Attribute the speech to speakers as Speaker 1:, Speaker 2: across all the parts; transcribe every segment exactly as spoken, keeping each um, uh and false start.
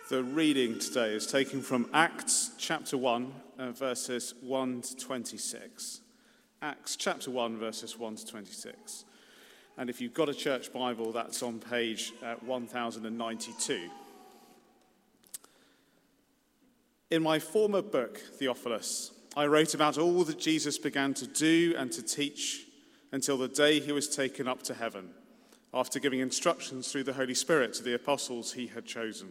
Speaker 1: The reading today is taken from Acts chapter one, uh, verses one to twenty-six. Acts chapter one, verses one to twenty-six. And if you've got a church Bible, that's on page uh, one thousand ninety-two. In my former book, Theophilus, I wrote about all that Jesus began to do and to teach until the day he was taken up to heaven, after giving instructions through the Holy Spirit to the apostles he had chosen.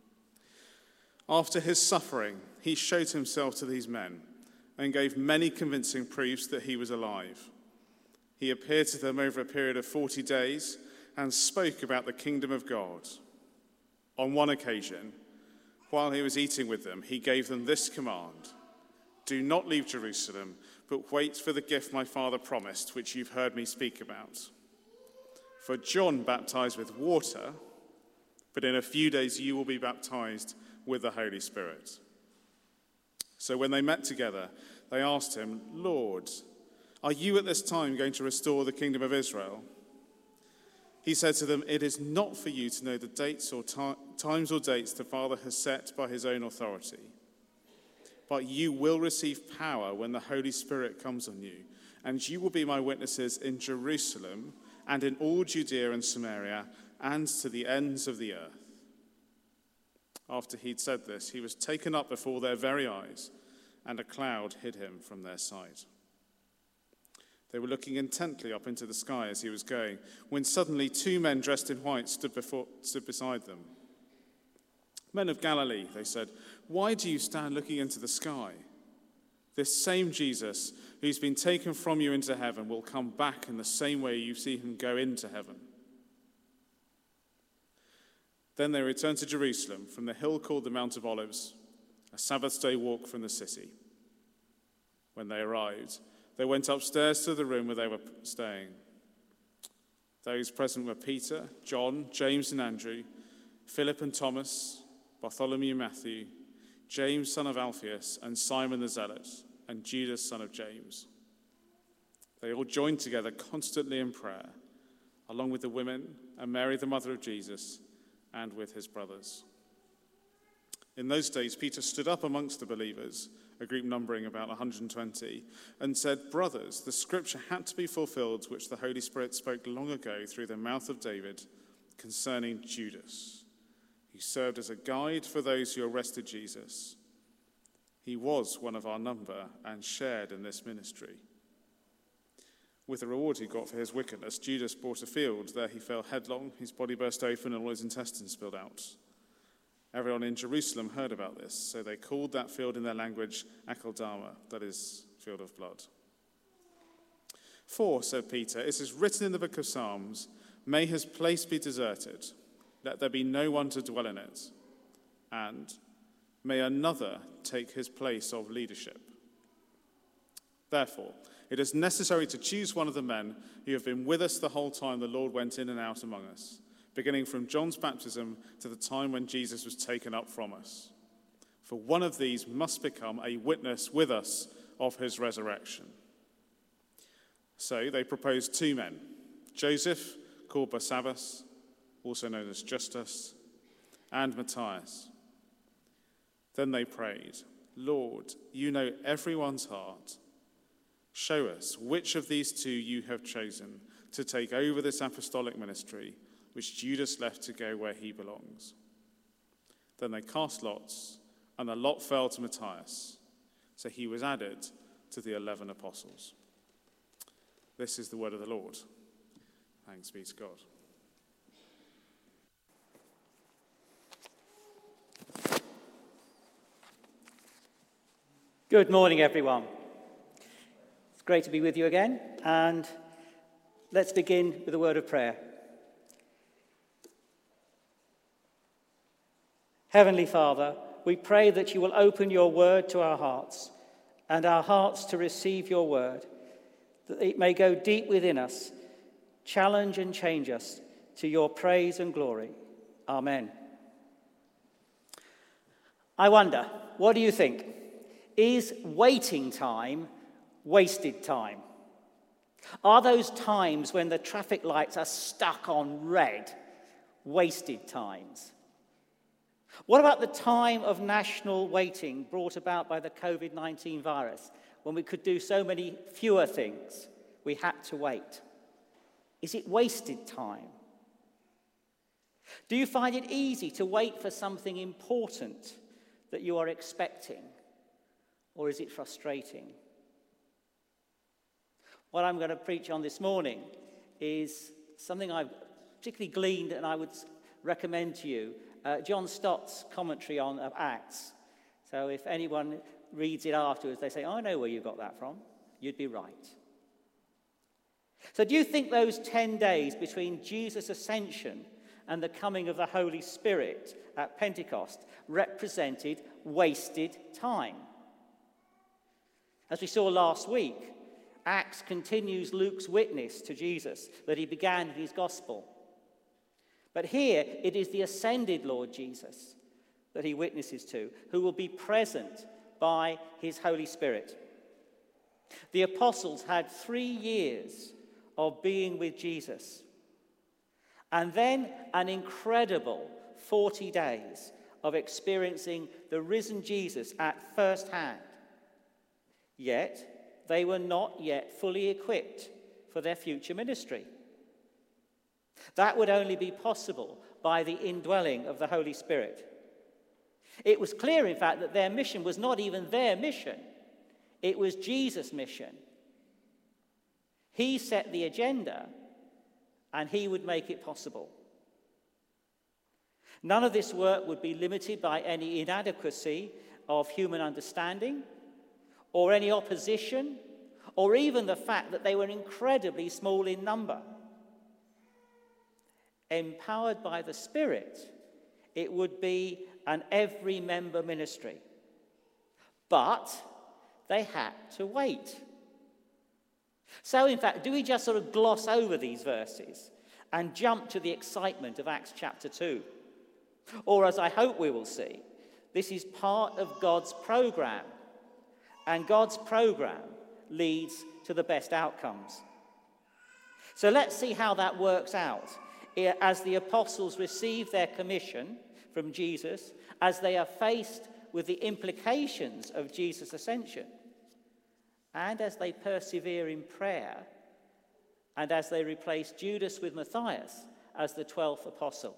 Speaker 1: After his suffering, he showed himself to these men and gave many convincing proofs that he was alive. He appeared to them over a period of forty days and spoke about the kingdom of God. On one occasion, while he was eating with them, he gave them this command: "Do not leave Jerusalem, but wait for the gift my Father promised, which you've heard me speak about. For John baptized with water, but in a few days you will be baptized with the Holy Spirit." So when they met together, they asked him, "Lord, are you at this time going to restore the kingdom of Israel?" He said to them, "It is not for you to know the dates or ti- times or dates the Father has set by his own authority. But you will receive power when the Holy Spirit comes on you, and you will be my witnesses in Jerusalem and in all Judea and Samaria and to the ends of the earth." After he'd said this, he was taken up before their very eyes, and a cloud hid him from their sight. They were looking intently up into the sky as he was going, when suddenly two men dressed in white stood, before, stood beside them. "Men of Galilee," they said, "why do you stand looking into the sky? This same Jesus who's been taken from you into heaven will come back in the same way you see him go into heaven." Then they returned to Jerusalem from the hill called the Mount of Olives, a Sabbath day walk from the city. When they arrived, they went upstairs to the room where they were staying. Those present were Peter, John, James and Andrew, Philip and Thomas, Bartholomew, Matthew, James son of Alphaeus, and Simon the Zealot, and Judas son of James. They all joined together constantly in prayer, along with the women and Mary the mother of Jesus, and with his brothers. In those days, Peter stood up amongst the believers, a group numbering about one hundred twenty, and said, "Brothers, the scripture had to be fulfilled, which the Holy Spirit spoke long ago through the mouth of David concerning Judas, who served as a guide for those who arrested Jesus. He was one of our number and shared in this ministry. With the reward he got for his wickedness, Judas bought a field. There he fell headlong, his body burst open, and all his intestines spilled out. Everyone in Jerusalem heard about this, so they called that field in their language Akeldama, that is, field of blood. For, said Peter, it is written in the book of Psalms, 'May his place be deserted, let there be no one to dwell in it, and may another take his place of leadership.' Therefore, it is necessary to choose one of the men who have been with us the whole time the Lord went in and out among us, beginning from John's baptism to the time when Jesus was taken up from us. For one of these must become a witness with us of his resurrection." So they proposed two men, Joseph, called Barsabbas, also known as Justus, and Matthias. Then they prayed, "Lord, you know everyone's heart. Show us which of these two you have chosen to take over this apostolic ministry, which Judas left to go where he belongs." Then they cast lots, and the lot fell to Matthias. So he was added to the eleven apostles. This is the word of the Lord. Thanks be to God.
Speaker 2: Good morning, everyone. It's great to be with you again, and let's begin with a word of prayer. Heavenly Father, we pray that you will open your word to our hearts and our hearts to receive your word, that it may go deep within us, challenge and change us to your praise and glory. Amen. I wonder, what do you think? Is waiting time wasted time? Are those times when the traffic lights are stuck on red wasted times? What about the time of national waiting brought about by the covid nineteen virus, when we could do so many fewer things? We had to wait. Is it wasted time? Do you find it easy to wait for something important that you are expecting, or is it frustrating? What I'm going to preach on this morning is something I've particularly gleaned and I would recommend to you, uh, John Stott's commentary on uh, Acts. So if anyone reads it afterwards, they say, oh, I know where you got that from. You'd be right. So do you think those ten days between Jesus' ascension and the coming of the Holy Spirit at Pentecost represented wasted time? As we saw last week, Acts continues Luke's witness to Jesus that he began in his gospel. But here it is the ascended Lord Jesus that he witnesses to, who will be present by his Holy Spirit. The apostles had three years of being with Jesus, and then an incredible forty days of experiencing the risen Jesus at first hand. Yet, they were not yet fully equipped for their future ministry. That would only be possible by the indwelling of the Holy Spirit. It was clear, in fact, that their mission was not even their mission. It was Jesus' mission. He set the agenda, and he would make it possible. None of this work would be limited by any inadequacy of human understanding, or any opposition, or even the fact that they were incredibly small in number. Empowered by the Spirit, it would be an every member ministry. But they had to wait. So, in fact, do we just sort of gloss over these verses and jump to the excitement of Acts chapter two? Or, as I hope we will see, this is part of God's program, and God's program leads to the best outcomes. So let's see how that works out as the apostles receive their commission from Jesus, as they are faced with the implications of Jesus' ascension, and as they persevere in prayer, and as they replace Judas with Matthias as the twelfth apostle.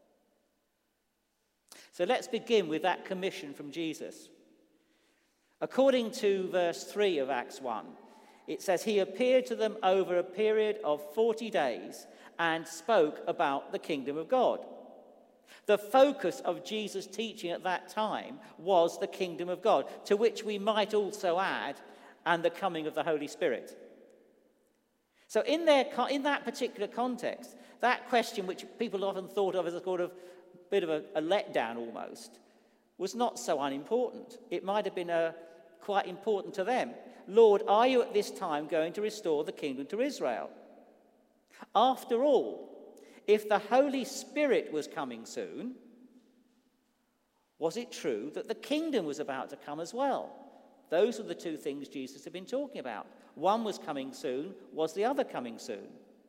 Speaker 2: So let's begin with that commission from Jesus. According to verse three of Acts one, it says, he appeared to them over a period of forty days and spoke about the kingdom of God. The focus of Jesus' teaching at that time was the kingdom of God, to which we might also add, and the coming of the Holy Spirit. So in, their, in that particular context, that question, which people often thought of as a sort of bit of a, a letdown almost, was not so unimportant. It might have been a, quite important to them. Lord, are you at this time going to restore the kingdom to Israel? After all, if the Holy Spirit was coming soon, was it true that the kingdom was about to come as well? Those were the two things Jesus had been talking about. One was coming soon. Was the other coming soon?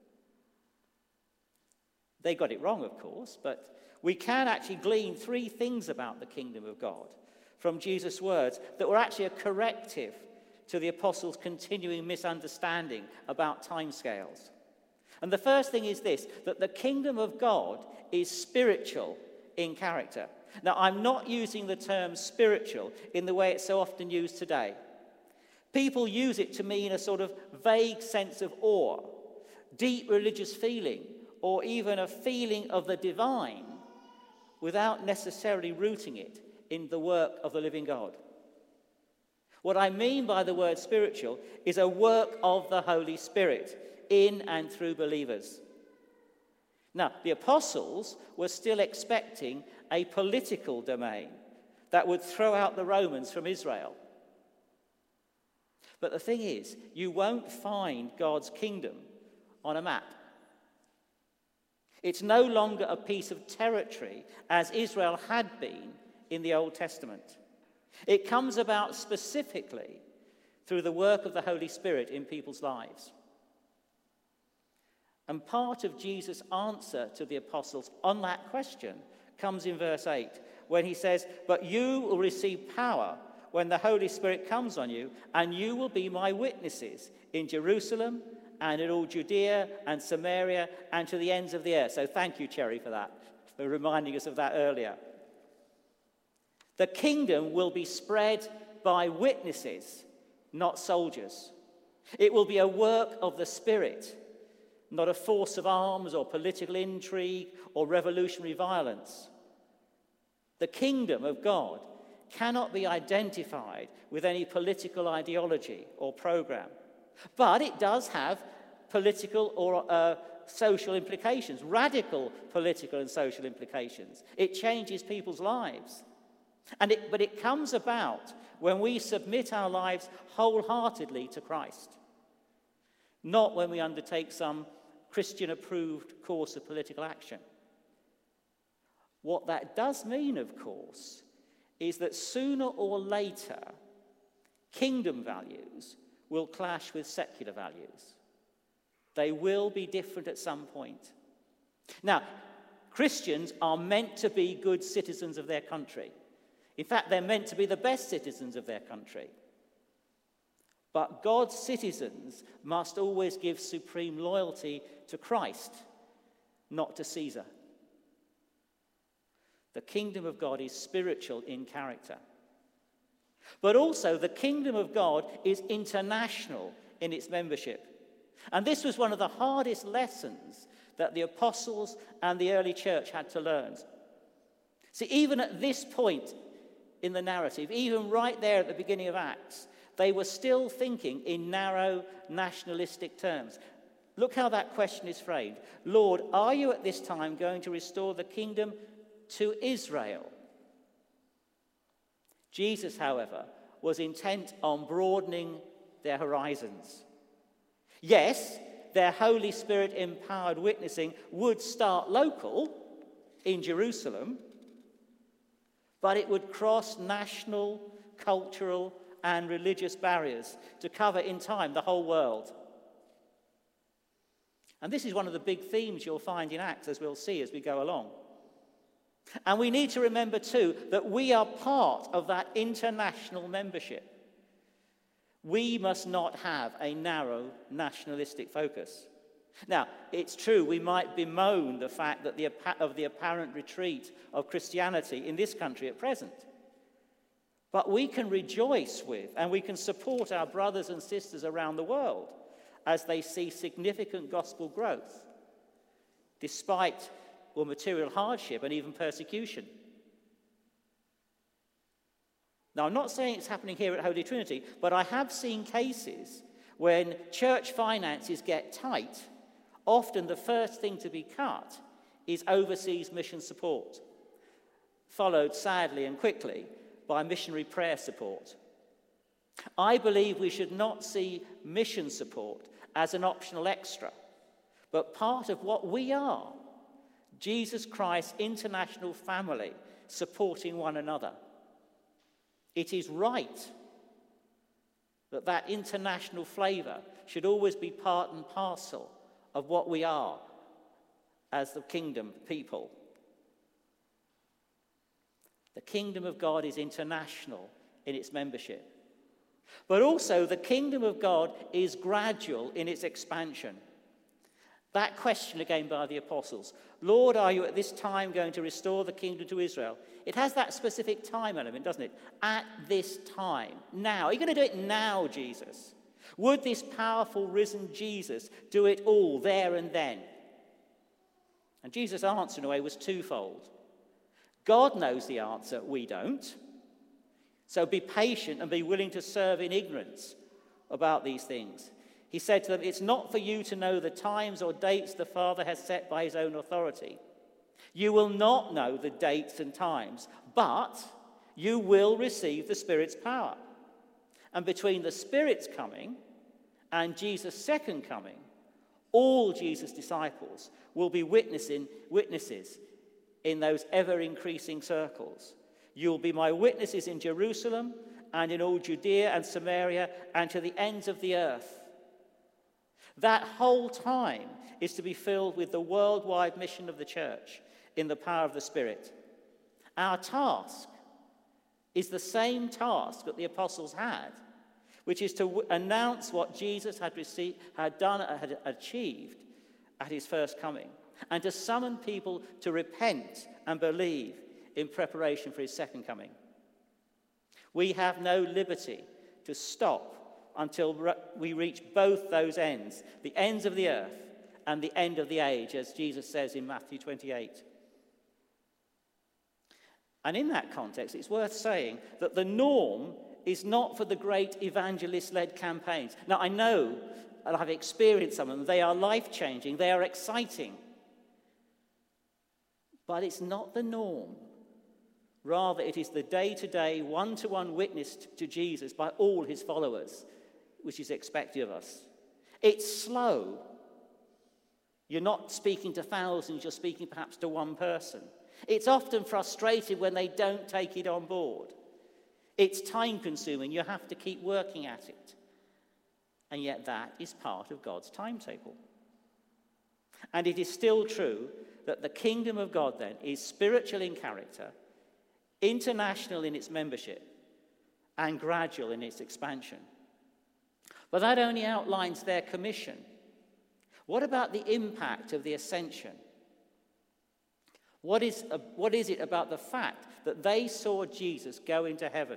Speaker 2: They got it wrong, of course, but we can actually glean three things about the kingdom of God from Jesus' words that were actually a corrective to the apostles' continuing misunderstanding about timescales. And the first thing is this, that the kingdom of God is spiritual in character. Now, I'm not using the term spiritual in the way it's so often used today. People use it to mean a sort of vague sense of awe, deep religious feeling, or even a feeling of the divine, without necessarily rooting it in the work of the living God. What I mean by the word spiritual is a work of the Holy Spirit in and through believers. Now, the apostles were still expecting a political domain that would throw out the Romans from Israel. But the thing is, you won't find God's kingdom on a map. It's no longer a piece of territory as Israel had been in the Old Testament. It comes about specifically through the work of the Holy Spirit in people's lives. And part of Jesus' answer to the apostles on that question comes in verse eight, when he says, "But you will receive power when the Holy Spirit comes on you, and you will be my witnesses in Jerusalem and in all Judea and Samaria and to the ends of the earth." So thank you, Cherry, for that, for reminding us of that earlier. The kingdom will be spread by witnesses, not soldiers. It will be a work of the Spirit, not a force of arms or political intrigue or revolutionary violence. The kingdom of God cannot be identified with any political ideology or program, but it does have political or uh, social implications, radical political and social implications. It changes people's lives. And it, but it comes about when we submit our lives wholeheartedly to Christ, not when we undertake some Christian-approved course of political action. What that does mean, of course, is that sooner or later, kingdom values will clash with secular values. They will be different at some point. Now, Christians are meant to be good citizens of their country. In fact, they're meant to be the best citizens of their country. But God's citizens must always give supreme loyalty to Christ, not to Caesar. The kingdom of God is spiritual in character. But also, the kingdom of God is international in its membership. And this was one of the hardest lessons that the apostles and the early church had to learn. See, even at this point in the narrative, even right there at the beginning of Acts, they were still thinking in narrow nationalistic terms. Look how that question is framed. "Lord, are you at this time going to restore the kingdom to Israel?" Jesus, however, was intent on broadening their horizons. Yes, their Holy Spirit-empowered witnessing would start local in Jerusalem, but it would cross national, cultural, and religious barriers to cover in time the whole world. And this is one of the big themes you'll find in Acts, as we'll see as we go along. And we need to remember, too, that we are part of that international membership. We must not have a narrow nationalistic focus. Now, it's true, we might bemoan the fact that the, of the apparent retreat of Christianity in this country at present. But we can rejoice with and we can support our brothers and sisters around the world as they see significant gospel growth, despite well, material hardship and even persecution. Now, I'm not saying it's happening here at Holy Trinity, but I have seen cases when church finances get tight. Often the first thing to be cut is overseas mission support, followed sadly and quickly by missionary prayer support. I believe we should not see mission support as an optional extra, but part of what we are, Jesus Christ's international family supporting one another. It is right that that international flavour should always be part and parcel of what we are as the kingdom people. The kingdom of God is international in its membership. But also the kingdom of God is gradual in its expansion. That question again by the apostles, Lord, are you at this time going to restore the kingdom to Israel? It has that specific time element, doesn't it? At this time. Now. Are you going to do it now, Jesus? Would this powerful risen Jesus do it all there and then? And Jesus' answer in a way was twofold. God knows the answer, we don't. So be patient and be willing to serve in ignorance about these things. He said to them, it's not for you to know the times or dates the Father has set by his own authority. You will not know the dates and times, but you will receive the Spirit's power. And between the Spirit's coming and Jesus' second coming, all Jesus' disciples will be witnessing witnesses in those ever-increasing circles. You will be my witnesses in Jerusalem and in all Judea and Samaria and to the ends of the earth. That whole time is to be filled with the worldwide mission of the church in the power of the Spirit. Our task is the same task that the apostles had, which is to w- announce what Jesus had received, had done, had achieved at his first coming, and to summon people to repent and believe in preparation for his second coming. We have no liberty to stop until re- we reach both those ends, the ends of the earth and the end of the age, as Jesus says in Matthew twenty-eight. And in that context, it's worth saying that the norm is not for the great evangelist-led campaigns. Now, I know, and I've experienced some of them, they are life-changing, they are exciting. But it's not the norm. Rather, it is the day-to-day, one-to-one witness to Jesus by all his followers, which is expected of us. It's slow. You're not speaking to thousands, you're speaking perhaps to one person. It's often frustrating when they don't take it on board. It's time-consuming. You have to keep working at it. And yet that is part of God's timetable. And it is still true that the kingdom of God, then, is spiritual in character, international in its membership, and gradual in its expansion. But that only outlines their commission. What about the impact of the ascension? What is, uh, what is it about the fact that they saw Jesus go into heaven?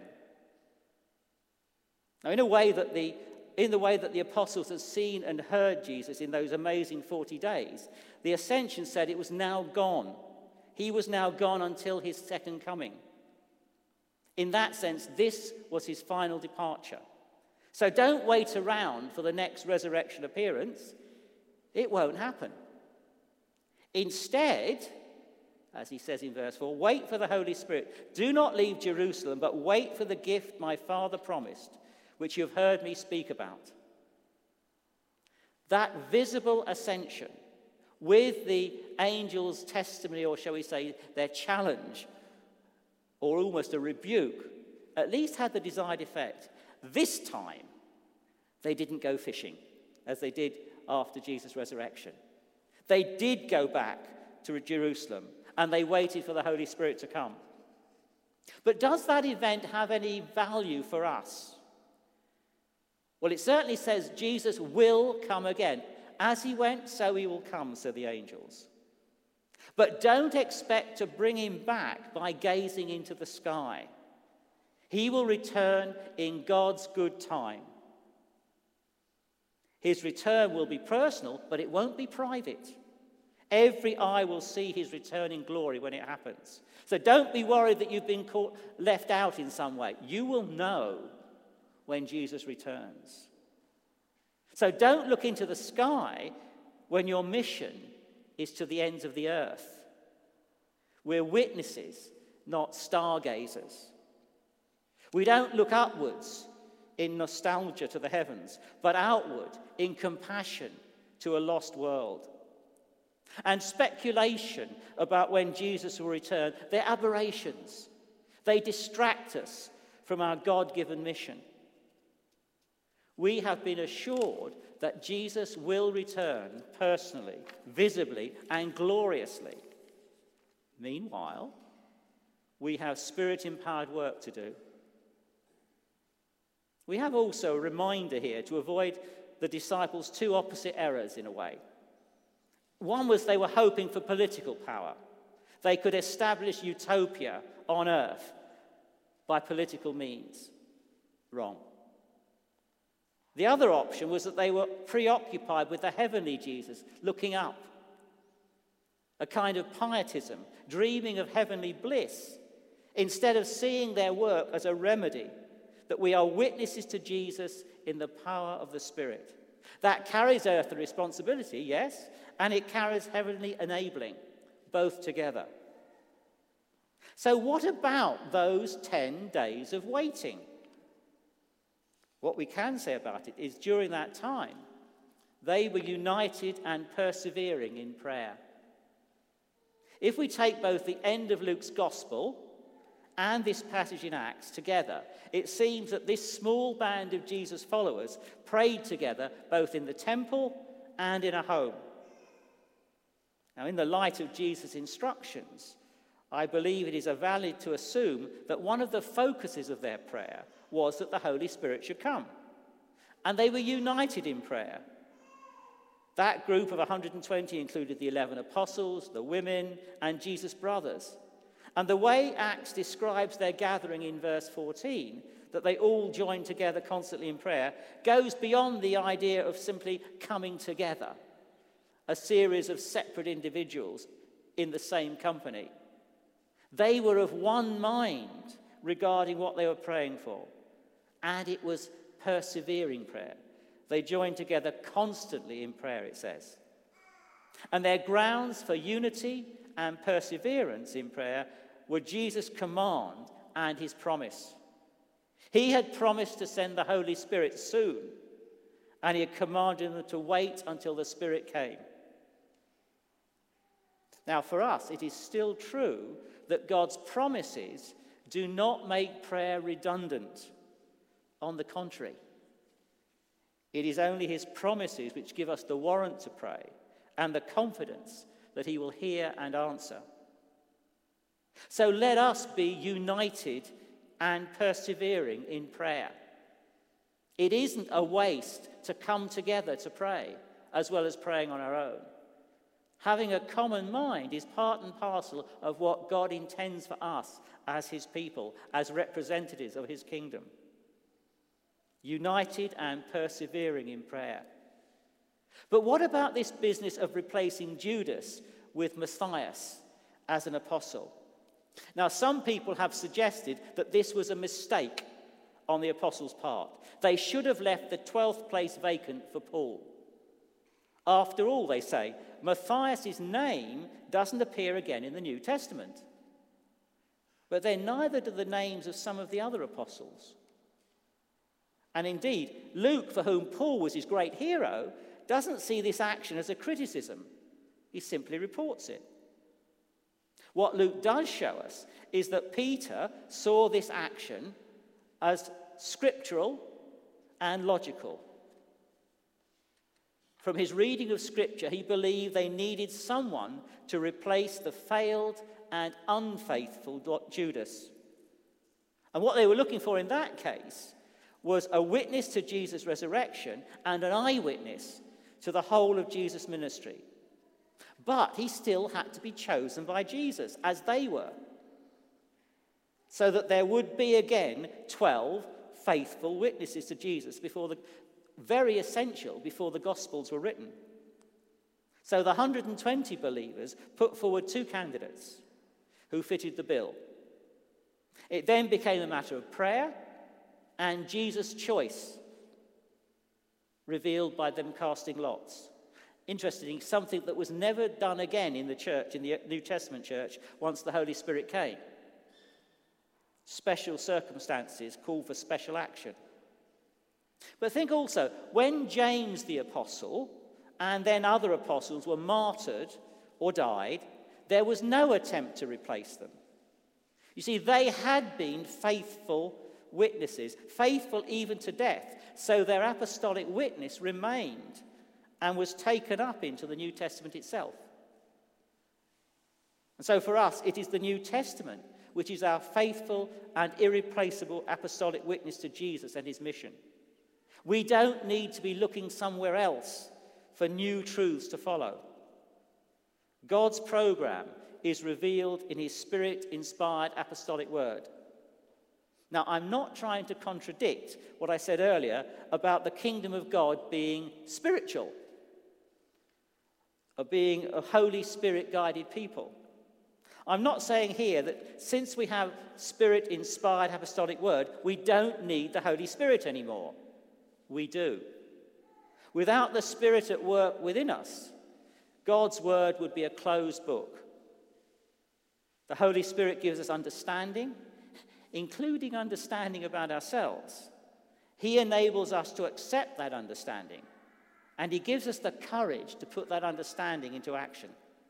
Speaker 2: Now, in a way that the, in the way that the apostles had seen and heard Jesus in those amazing forty days, the ascension said it was now gone. He was now gone until his second coming. In that sense, this was his final departure. So don't wait around for the next resurrection appearance. It won't happen. Instead, as he says in verse four, wait for the Holy Spirit. Do not leave Jerusalem, but wait for the gift my Father promised, which you have heard me speak about. That visible ascension, with the angels' testimony, or shall we say their challenge, or almost a rebuke, at least had the desired effect. This time, they didn't go fishing, as they did after Jesus' resurrection. They did go back to Jerusalem, and they waited for the Holy Spirit to come. But does that event have any value for us? Well, it certainly says Jesus will come again. As he went, so he will come, said the angels. But don't expect to bring him back by gazing into the sky. He will return in God's good time. His return will be personal, but it won't be private. Every eye will see his return in glory when it happens. So don't be worried that you've been caught, left out in some way. You will know when Jesus returns. So don't look into the sky when your mission is to the ends of the earth. We're witnesses, not stargazers. We don't look upwards in nostalgia to the heavens, but outward in compassion to a lost world. And speculation about when Jesus will return, they're aberrations. They distract us from our God-given mission. We have been assured that Jesus will return personally, visibly, and gloriously. Meanwhile, we have Spirit-empowered work to do. We have also a reminder here to avoid the disciples' two opposite errors in a way. One was they were hoping for political power. They could establish utopia on earth by political means. Wrong. The other option was that they were preoccupied with the heavenly Jesus, looking up. A kind of pietism, dreaming of heavenly bliss, instead of seeing their work as a remedy, that we are witnesses to Jesus in the power of the Spirit. That carries earthly responsibility, yes, and it carries heavenly enabling, both together. So what about those ten days of waiting? What we can say about it is during that time, they were united and persevering in prayer. If we take both the end of Luke's Gospel and this passage in Acts together, it seems that this small band of Jesus' followers prayed together both in the temple and in a home. Now, in the light of Jesus' instructions, I believe it is valid to assume that one of the focuses of their prayer was that the Holy Spirit should come. And they were united in prayer. That group of one hundred twenty included the eleven apostles, the women, and Jesus' brothers. And the way Acts describes their gathering in verse fourteen, that they all joined together constantly in prayer, goes beyond the idea of simply coming together, a series of separate individuals in the same company. They were of one mind regarding what they were praying for, and it was persevering prayer. They joined together constantly in prayer, it says. And their grounds for unity and perseverance in prayer were Jesus' command and his promise. He had promised to send the Holy Spirit soon, and he had commanded them to wait until the Spirit came. Now, for us, it is still true that God's promises do not make prayer redundant. On the contrary, it is only his promises which give us the warrant to pray and the confidence that he will hear and answer. So let us be united and persevering in prayer. It isn't a waste to come together to pray, as well as praying on our own. Having a common mind is part and parcel of what God intends for us as his people, as representatives of his kingdom. United and persevering in prayer. But what about this business of replacing Judas with Matthias as an apostle? Now, some people have suggested that this was a mistake on the apostles' part. They should have left the twelfth place vacant for Paul. After all, they say, Matthias' name doesn't appear again in the New Testament. But then neither do the names of some of the other apostles. And indeed, Luke, for whom Paul was his great hero, doesn't see this action as a criticism. He simply reports it. What Luke does show us is that Peter saw this action as scriptural and logical. From his reading of Scripture, he believed they needed someone to replace the failed and unfaithful Judas. And what they were looking for in that case was a witness to Jesus' resurrection and an eyewitness to the whole of Jesus' ministry. But he still had to be chosen by Jesus, as they were, so that there would be again twelve faithful witnesses to Jesus before the very essential before the Gospels were written. So the one hundred twenty believers put forward two candidates who fitted the bill. It then became a matter of prayer and Jesus' choice, revealed by them casting lots. Interestingly, something that was never done again in the church, in the New Testament church, once the Holy Spirit came. Special circumstances call for special action. But think also, when James the apostle and then other apostles were martyred or died, there was no attempt to replace them. You see, they had been faithful witnesses, faithful even to death, so their apostolic witness remained and was taken up into the New Testament itself. And so for us, it is the New Testament which is our faithful and irreplaceable apostolic witness to Jesus and his mission. We don't need to be looking somewhere else for new truths to follow. God's program is revealed in his Spirit-inspired apostolic word. Now, I'm not trying to contradict what I said earlier about the kingdom of God being spiritual, of being a Holy Spirit-guided people. I'm not saying here that since we have Spirit-inspired apostolic word, we don't need the Holy Spirit anymore. We do. Without the Spirit at work within us, God's word would be a closed book. The Holy Spirit gives us understanding, including understanding about ourselves. He enables us to accept that understanding, and he gives us the courage to put that understanding into action.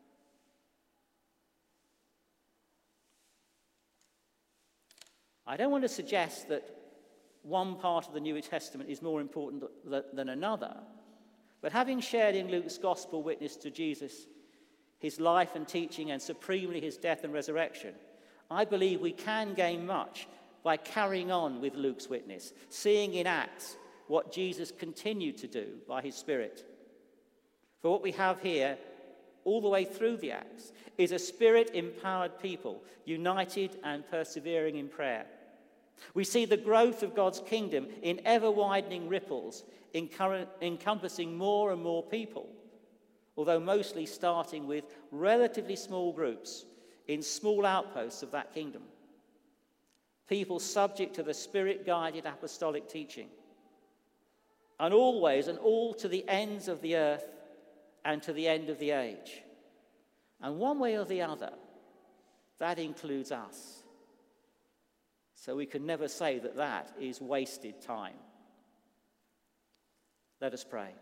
Speaker 2: I don't want to suggest that one part of the New Testament is more important than another, but having shared in Luke's gospel witness to Jesus, his life and teaching, and supremely his death and resurrection, I believe we can gain much by carrying on with Luke's witness, seeing in Acts what Jesus continued to do by his Spirit. For what we have here, all the way through the Acts, is a Spirit-empowered people, united and persevering in prayer. We see the growth of God's kingdom in ever-widening ripples, encompassing more and more people, although mostly starting with relatively small groups in small outposts of that kingdom. People subject to the Spirit-guided apostolic teaching. And always and all to the ends of the earth and to the end of the age. And one way or the other, that includes us. So we can never say that that is wasted time. Let us pray.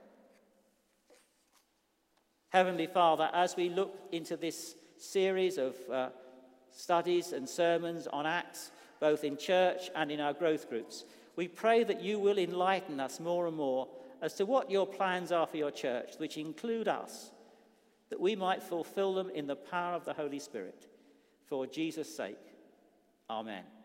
Speaker 2: Heavenly Father, as we look into this series of uh, studies and sermons on Acts, both in church and in our growth groups, we pray that you will enlighten us more and more as to what your plans are for your church, which include us, that we might fulfill them in the power of the Holy Spirit. For Jesus' sake, amen.